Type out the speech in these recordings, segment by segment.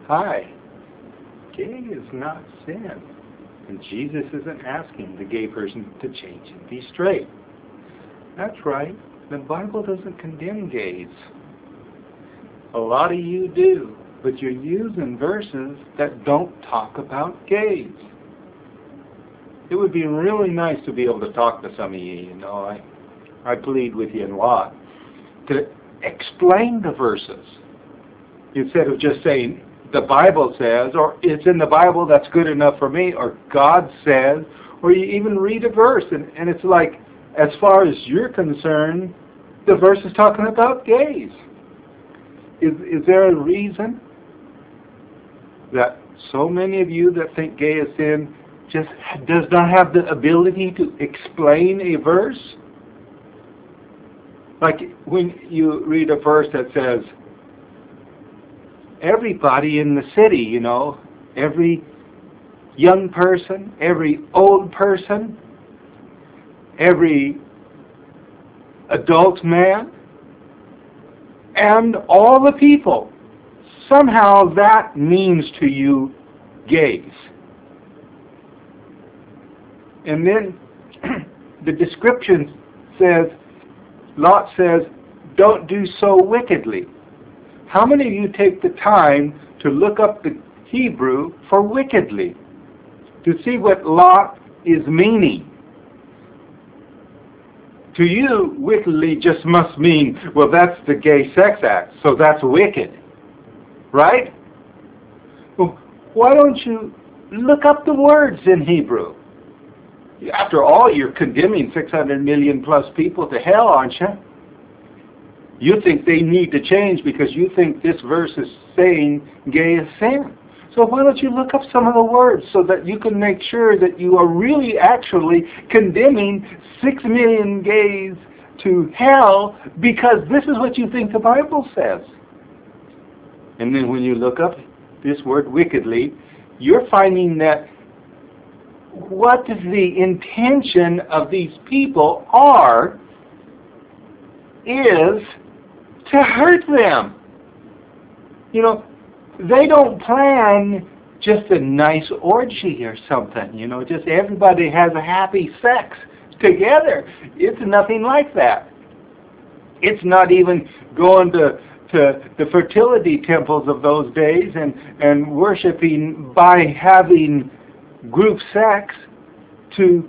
Hi, gay is not sin. And Jesus isn't asking the gay person to change and be straight. That's right. The Bible doesn't condemn gays. A lot of you do, but you're using verses that don't talk about gays. It would be really nice to be able to talk to some of you, I plead with you a lot, to explain the verses instead of just saying, the Bible says, or it's in the Bible, that's good enough for me, or God says, or you even read a verse, and it's like, as far as you're concerned, the verse is talking about gays. Is there a reason that so many of you that think gay is sin just does not have the ability to explain a verse? Like when you read a verse that says, everybody in the city, every young person, every old person, every adult man, and all the people, somehow that means to you gays. And then the description says, Lot says, don't do so wickedly. How many of you take the time to look up the Hebrew for wickedly, to see what Lot is meaning? To you, wickedly just must mean, well, that's the gay sex act, so that's wicked, right? Well, why don't you look up the words in Hebrew? After all, you're condemning 600 million plus people to hell, aren't you? You think they need to change because you think this verse is saying gay is sin. So why don't you look up some of the words so that you can make sure that you are really actually condemning 6 million gays to hell because this is what you think the Bible says. And then when you look up this word wickedly, you're finding that what the intention of these people is to hurt them. They don't plan just a nice orgy or something, just everybody has a happy sex together. It's nothing like that. It's not even going to the fertility temples of those days and worshiping by having group sex to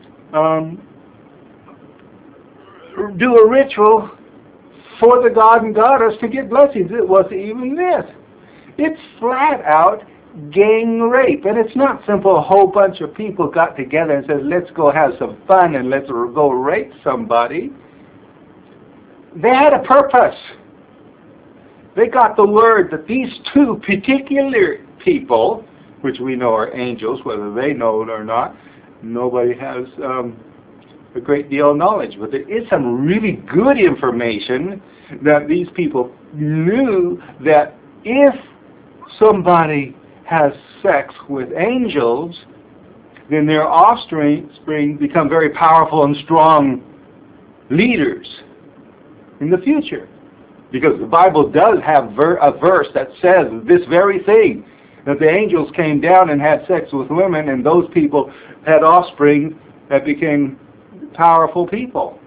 do a ritual for the god and goddess to get blessings. It wasn't even this. It's flat out gang rape. And it's not simple, a whole bunch of people got together and said, let's go have some fun and let's go rape somebody. They had a purpose. They got the word that these two particular people, which we know are angels, whether they know it or not, nobody has a great deal of knowledge. But there is some really good information that these people knew that if somebody has sex with angels, then their offspring become very powerful and strong leaders in the future. Because the Bible does have a verse that says this very thing, that the angels came down and had sex with women, and those people had offspring that became powerful people.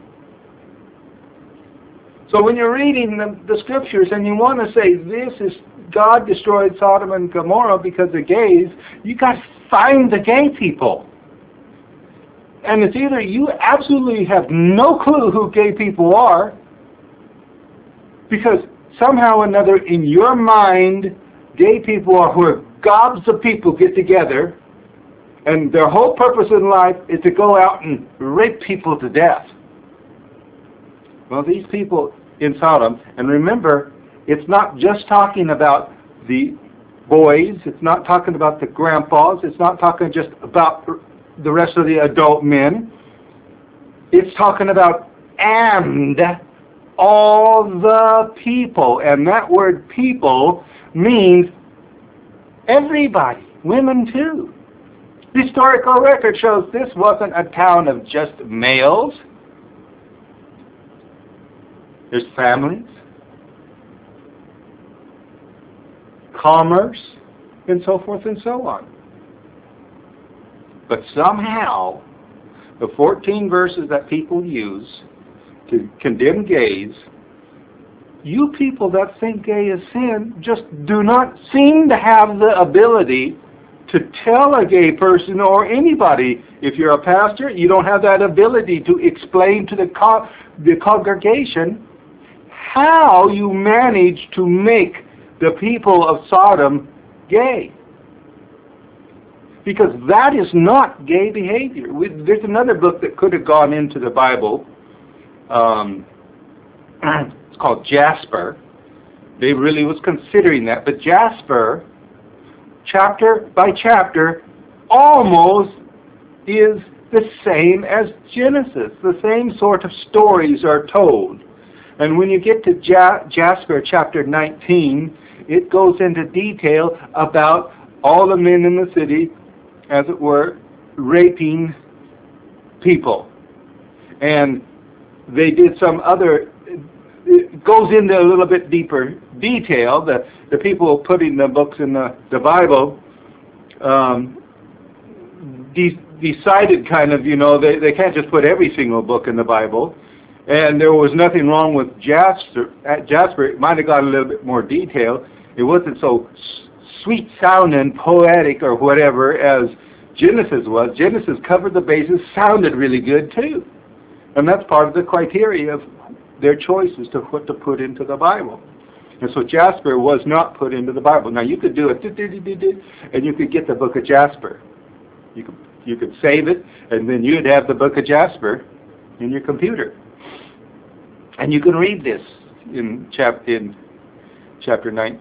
So when you're reading the scriptures and you want to say this is God destroyed Sodom and Gomorrah because of gays, you got to find the gay people. And it's either you absolutely have no clue who gay people are, because somehow or another in your mind, gay people are where gobs of people get together and their whole purpose in life is to go out and rape people to death. Well, these people in Sodom, and remember, it's not just talking about the boys, it's not talking about the grandpas, it's not talking just about the rest of the adult men. It's talking about and all the people. And that word people means everybody, women too. The historical record shows this wasn't a town of just males. There's families, commerce, and so forth and so on. But somehow, the 14 verses that people use to condemn gays, you people that think gay is sin just do not seem to have the ability to tell a gay person or anybody. If you're a pastor, you don't have that ability to explain to the congregation how you manage to make the people of Sodom gay. Because that is not gay behavior. There's another book that could have gone into the Bible. It's called Jasper. They really was considering that. But Jasper, chapter by chapter, almost is the same as Genesis. The same sort of stories are told. And when you get to Jasper chapter 19, it goes into detail about all the men in the city, as it were, raping people. And they did some other, it goes into a little bit deeper detail. The people putting the books in the Bible decided kind of, they can't just put every single book in the Bible. And there was nothing wrong with Jasper. It might have got a little bit more detail. It wasn't so sweet sounding, poetic or whatever as Genesis was. Genesis covered the bases, sounded really good too. And that's part of the criteria of their choices to what to put into the Bible. And so Jasper was not put into the Bible. Now you could do it, and you could get the book of Jasper. You could save it, and then you'd have the book of Jasper in your computer. And you can read this in chapter 9,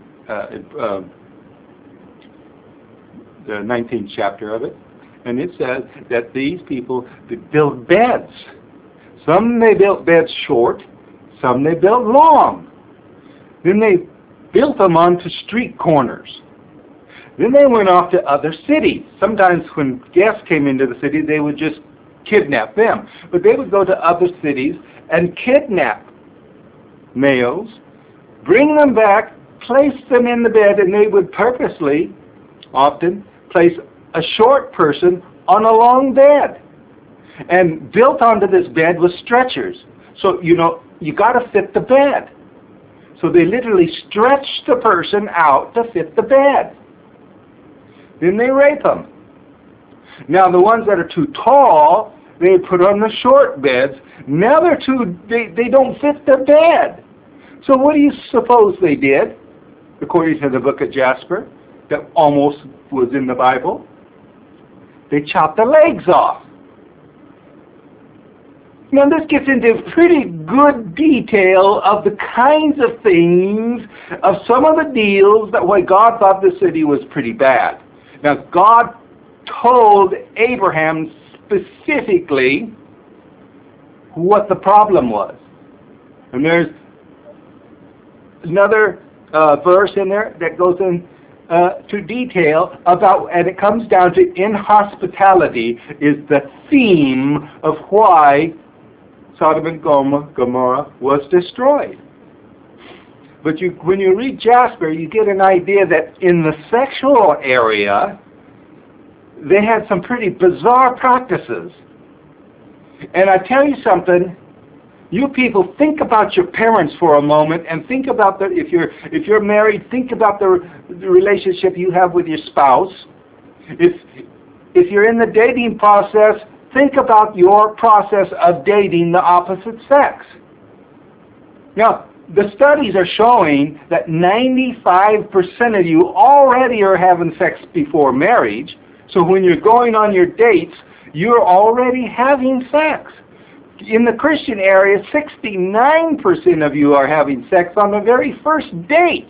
the 19th chapter of it. And it says that these people built beds. Some they built beds short, some they built long. Then they built them onto street corners. Then they went off to other cities. Sometimes when guests came into the city, they would just kidnap them. But they would go to other cities and kidnap males, bring them back, place them in the bed, and they would purposely, often, place a short person on a long bed. And built onto this bed was stretchers. So, you got to fit the bed. So they literally stretched the person out to fit the bed. Then they rape them. Now the ones that are too tall, they put on the short beds. Now they don't fit the bed. So what do you suppose they did, according to the book of Jasper, that almost was in the Bible? They chopped the legs off. Now this gets into pretty good detail of the kinds of things, of some of the deals that why God thought the city was pretty bad. Now God told Abraham specifically what the problem was. And there's another verse in there that goes in to detail about, and it comes down to inhospitality is the theme of why Sodom and Gomorrah was destroyed. But when you read Jasper, you get an idea that in the sexual area, they had some pretty bizarre practices. And I tell you something, you people, think about your parents for a moment, and think about if you're married, think about the relationship you have with your spouse. If you're in the dating process, think about your process of dating the opposite sex. Now, the studies are showing that 95% of you already are having sex before marriage. So when you're going on your dates, you're already having sex. In the Christian area, 69% of you are having sex on the very first date.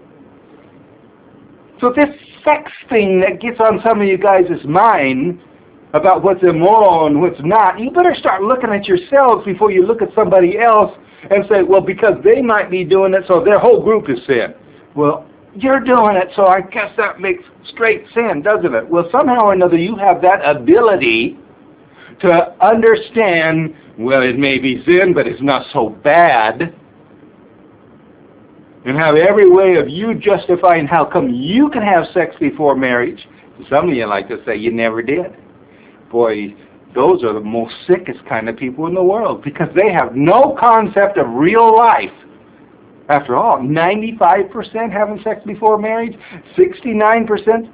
So this sex thing that gets on some of you guys' mind about what's immoral and what's not, you better start looking at yourselves before you look at somebody else and say, well, because they might be doing it, so their whole group is sin. Well, you're doing it, so I guess that makes straight sin, doesn't it? Well, somehow or another, you have that ability to understand, well, it may be sin, but it's not so bad. and have every way of you justifying how come you can have sex before marriage. Some of you like to say you never did. Boy, those are the most sickest kind of people in the world, because they have no concept of real life. After all, 95% having sex before marriage, 69%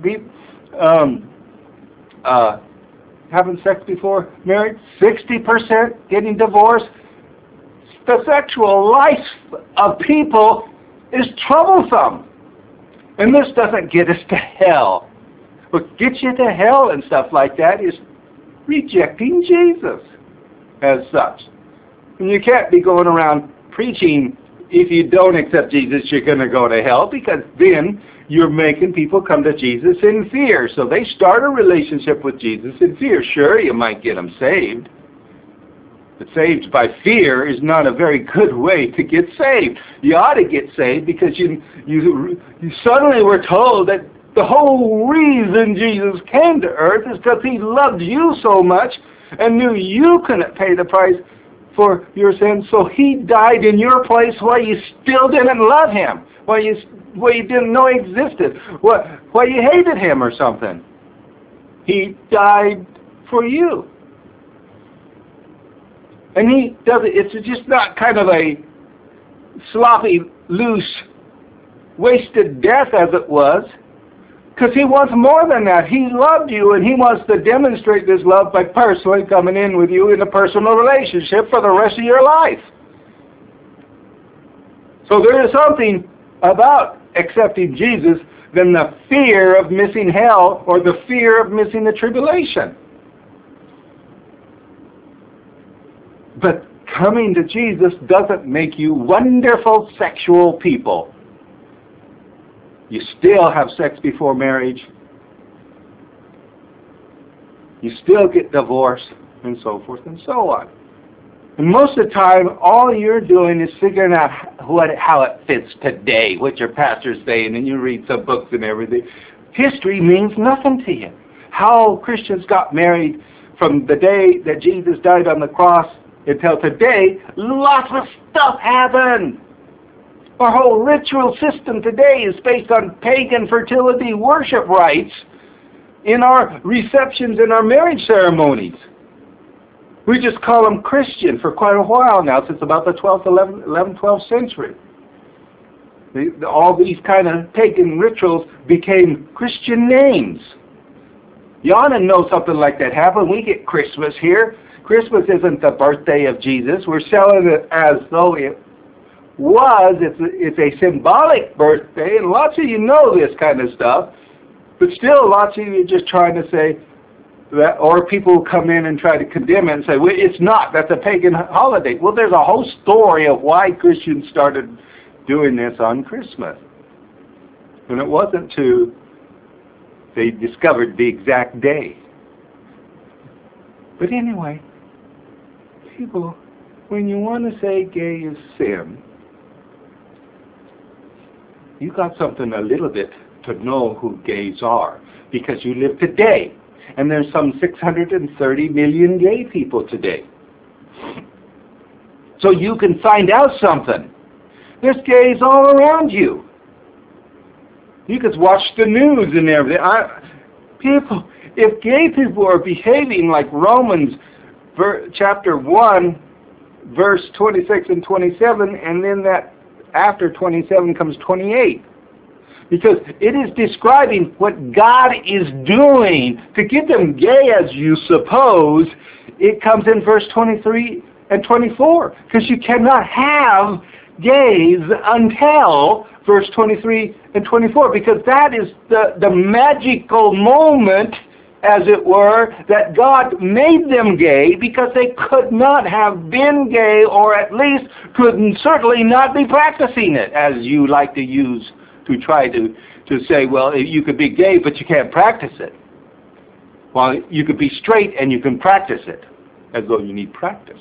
having sex before marriage, 60% getting divorced. The sexual life of people is troublesome. And this doesn't get us to hell. What gets you to hell and stuff like that is rejecting Jesus as such. And you can't be going around preaching, if you don't accept Jesus, you're going to go to hell, because then you're making people come to Jesus in fear. So they start a relationship with Jesus in fear. Sure, you might get them saved. But saved by fear is not a very good way to get saved. You ought to get saved because you suddenly were told that the whole reason Jesus came to earth is because he loved you so much and knew you couldn't pay the price for your sins, so he died in your place while you still didn't love him, while you didn't know he existed, while you hated him or something. He died for you. And he does it. It's just not kind of a sloppy, loose, wasted death as it was, because he wants more than that. He loved you, and he wants to demonstrate this love by personally coming in with you in a personal relationship for the rest of your life. So there is something about accepting Jesus than the fear of missing hell or the fear of missing the tribulation. But coming to Jesus doesn't make you wonderful sexual people. You still have sex before marriage. You still get divorced, and so forth and so on. And most of the time, all you're doing is figuring out how it fits today, what your pastor's saying, and you read some books and everything. History means nothing to you. How Christians got married from the day that Jesus died on the cross until today, lots of stuff happened. Our whole ritual system today is based on pagan fertility worship rites in our receptions and our marriage ceremonies. We just call them Christian for quite a while now, since about the 11th, 12th century. All these kind of pagan rituals became Christian names. You ought to know something like that happened. We get Christmas here. Christmas isn't the birthday of Jesus. We're selling it as though it was. It's a symbolic birthday, and lots of you know this kind of stuff. But still, lots of you are just trying to say that, or people come in and try to condemn it and say, well, it's not. That's a pagan holiday. Well, there's a whole story of why Christians started doing this on Christmas. And it wasn't till they discovered the exact day. But anyway, people, when you want to say gay is sin, you got something a little bit to know who gays are, because you live today, and there's some 630 million gay people today. So you can find out something. There's gays all around you. You can watch the news and everything. People, if gay people are behaving like Romans chapter 1, verse 26 and 27, and then that after 27 comes 28. Because it is describing what God is doing to get them gay, as you suppose. It comes in verse 23 and 24. Because you cannot have gays until verse 23 and 24. Because that is the magical moment, as it were, that God made them gay, because they could not have been gay, or at least could certainly not be practicing it, as you like to use to try to say, well, you could be gay, but you can't practice it. Well, you could be straight and you can practice it, as though you need practice.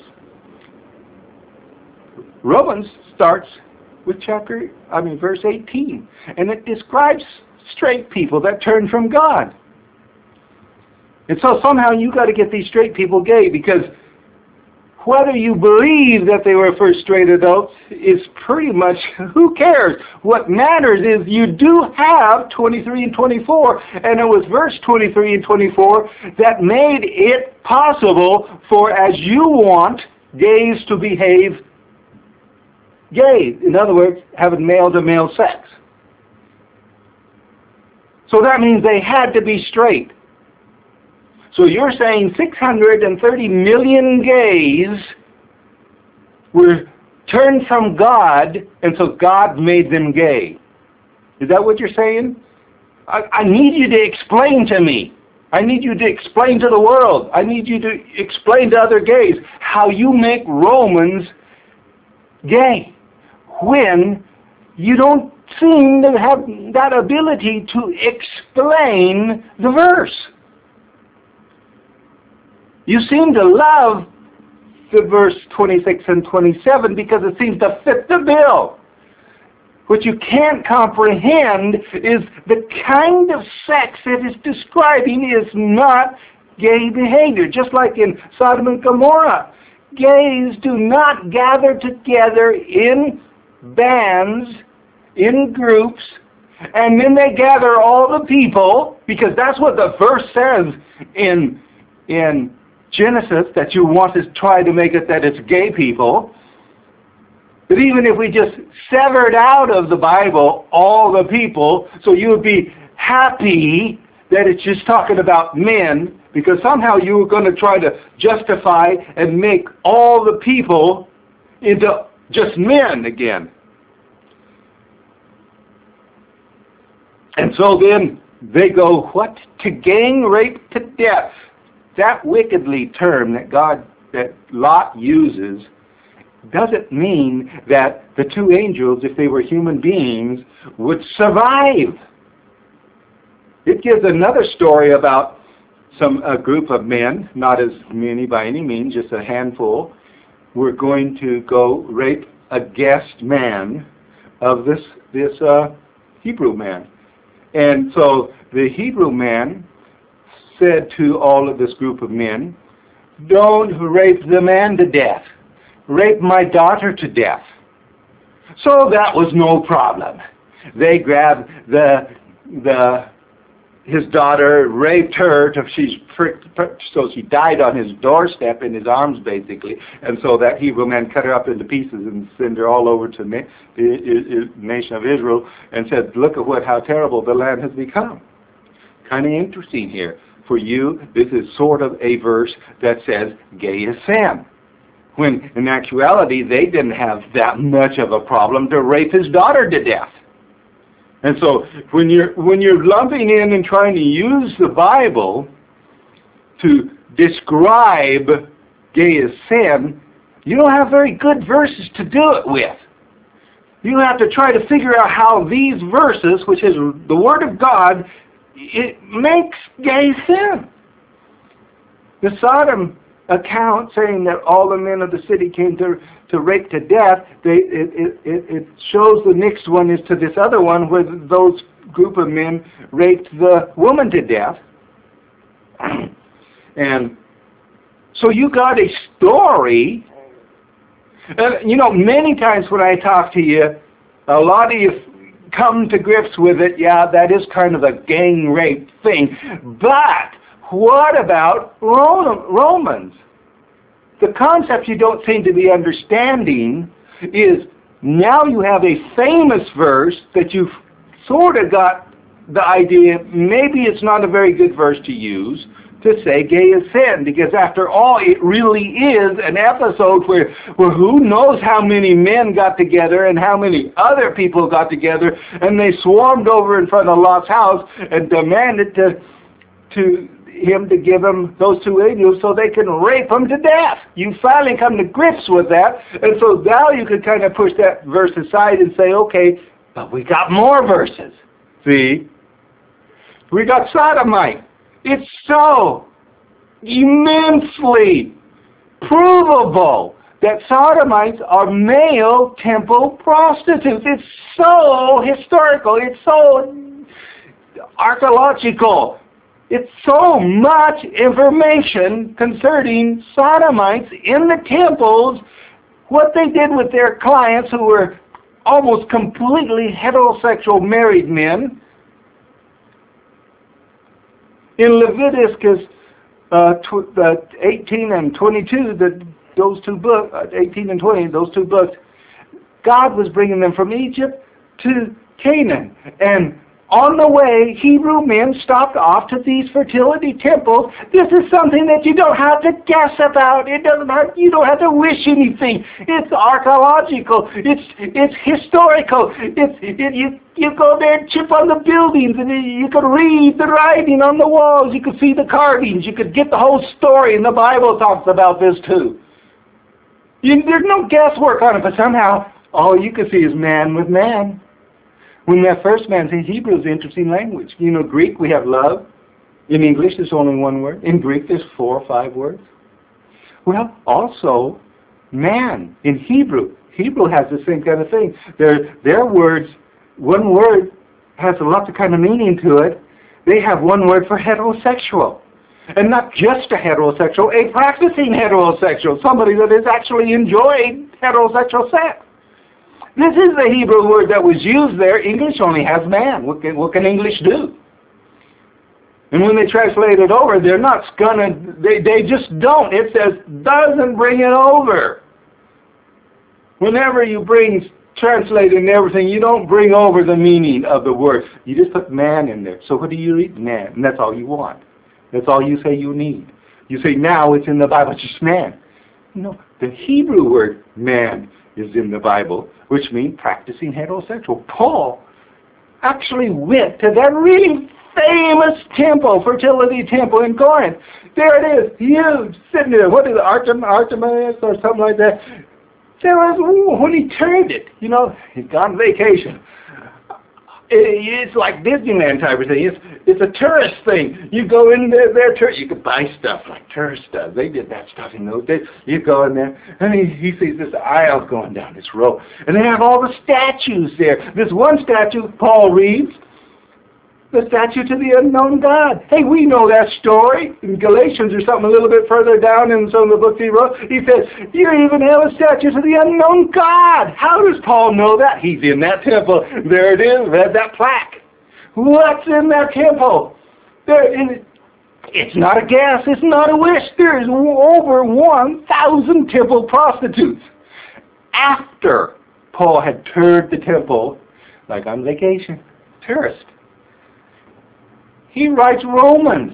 Romans starts with verse 18, and it describes straight people that turn from God. And so somehow you got to get these straight people gay, because whether you believe that they were first straight adults is pretty much, who cares? What matters is you do have 23 and 24, and it was verse 23 and 24 that made it possible for, as you want, gays to behave gay. In other words, having male-to-male sex. So that means they had to be straight. So you're saying 630 million gays were turned from God, and so God made them gay. Is that what you're saying? I need you to explain to me. I need you to explain to the world. I need you to explain to other gays how you make Romans gay when you don't seem to have that ability to explain the verse. You seem to love the verse 26 and 27 because it seems to fit the bill. What you can't comprehend is the kind of sex it is describing is not gay behavior. Just like in Sodom and Gomorrah, gays do not gather together in bands, in groups, and then they gather all the people, because that's what the verse says in Genesis, that you want to try to make it that it's gay people. But even if we just severed out of the Bible all the people, so you would be happy that it's just talking about men, because somehow you were going to try to justify and make all the people into just men again. And so then they go, what? To gang rape to death. That wickedly term that Lot uses doesn't mean that the two angels, if they were human beings, would survive. It gives another story about a group of men, not as many by any means, just a handful, were going to go rape a guest man of this Hebrew man. And so the Hebrew man said to all of this group of men, don't rape the man to death. Rape my daughter to death. So that was no problem. They grabbed his daughter, raped her till so she died on his doorstep in his arms, basically. And so that Hebrew man cut her up into pieces and sent her all over to the nation of Israel and said, look at how terrible the land has become. Kind of interesting here. For you, this is sort of a verse that says gay is sin. When in actuality, they didn't have that much of a problem to rape his daughter to death. And so when you're lumping in and trying to use the Bible to describe gay as sin, you don't have very good verses to do it with. You have to try to figure out how these verses, which is the Word of God, it makes gay sin. The Sodom account saying that all the men of the city came to rape to death, it shows the next one is to this other one where those group of men raped the woman to death. And so you got a story. Many times when I talk to you, a lot of you come to grips with it. Yeah, that is kind of a gang rape thing. But what about Romans? The concept you don't seem to be understanding is now you have a famous verse that you've sort of got the idea maybe it's not a very good verse to use to say gay is sin, because after all it really is an episode where who knows how many men got together and how many other people got together, and they swarmed over in front of Lot's house and demanded to him to give them those two angels so they can rape them to death. You finally come to grips with that, and so now you can kind of push that verse aside and say, okay, but we got more verses. See? We got sodomite. It's so immensely provable that sodomites are male temple prostitutes. It's so historical. It's so archaeological. It's so much information concerning sodomites in the temples, what they did with their clients who were almost completely heterosexual married men. In Leviticus 18 and 22, those two books, 18 and 20, those two books, God was bringing them from Egypt to Canaan. And on the way, Hebrew men stopped off to these fertility temples. This is something that you don't have to guess about. You don't have to wish anything. It's archaeological. It's historical. You go there and chip on the buildings, and you could read the writing on the walls. You could see the carvings. You could get the whole story, and the Bible talks about this too. There's no guesswork on it, but somehow all you can see is man with man. When that first man says, Hebrew is an interesting language. You know, Greek, we have love. In English, there's only one word. In Greek, there's 4 or 5 words. Well, also, man in Hebrew. Hebrew has the same kind of thing. Their words, one word has a lot of kind of meaning to it. They have one word for heterosexual. And not just a heterosexual, a practicing heterosexual. Somebody that has actually enjoyed heterosexual sex. This is the Hebrew word that was used there. English only has man. What can English do? And when they translate it over, they're not gonna, they just don't. It says, doesn't bring it over. Whenever you translate and everything, you don't bring over the meaning of the word. You just put man in there. So what do you read? Man. And that's all you want. That's all you say you need. You say, now it's in the Bible, it's just man. No, the Hebrew word man is in the Bible, which means practicing heterosexual. Paul actually went to that really famous temple, fertility temple in Corinth. There it is, huge, sitting there. What is it, Artemis or something like that? There was, when he turned it, you know, he'd gone on vacation. It's like Disneyland type of thing. It's a tourist thing. You go in there, you can buy stuff like tourists does. They did that stuff in those days. You go in there, and he sees this aisle going down this row. And they have all the statues there. This one statue, Paul reads, the statue to the unknown God. Hey, we know that story. In Galatians or something a little bit further down in some of the books he wrote, he says, you even have a statue to the unknown God. How does Paul know that? He's in that temple. There it is, there's that plaque. What's in that temple? It's not a guess, it's not a wish. There's over 1,000 temple prostitutes. After Paul had toured the temple, like on vacation, tourist, he writes Romans.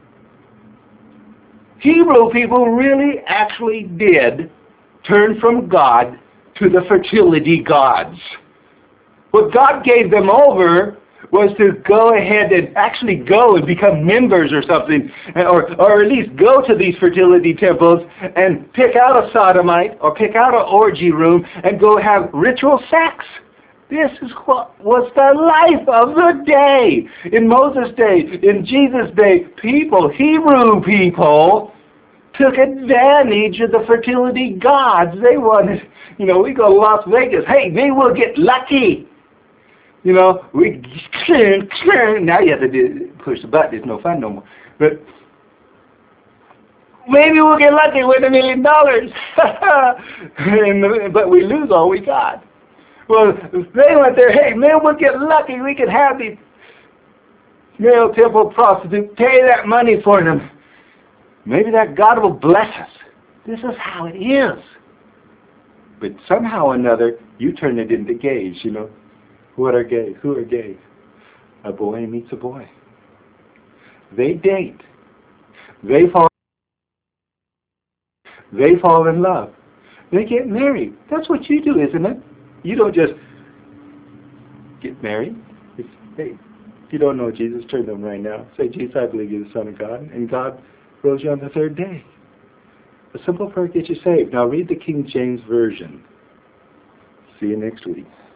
Hebrew people really actually did turn from God to the fertility gods. What God gave them over was to go ahead and actually go and become members or something, or at least go to these fertility temples and pick out a sodomite or pick out an orgy room and go have ritual sex. This is what was the life of the day. In Moses' day, in Jesus' day, Hebrew people, took advantage of the fertility gods. They wanted, we go to Las Vegas. Hey, maybe we'll get lucky. Now you have to push the button. It's no fun no more. But maybe we'll get lucky with $1 million. But we lose all we got. Well, they went there, hey, maybe we'll get lucky. We can have these male temple prostitutes, pay that money for them. Maybe that God will bless us. This is how it is. But somehow or another, you turn it into gays, What are gays? Who are gays? A boy meets a boy. They date. They fall in love. They get married. That's what you do, isn't it? You don't just get married. Hey, if you don't know Jesus, turn to him right now. Say, Jesus, I believe you're the Son of God, and God rose you on the 3rd day. A simple prayer gets you saved. Now read the King James Version. See you next week.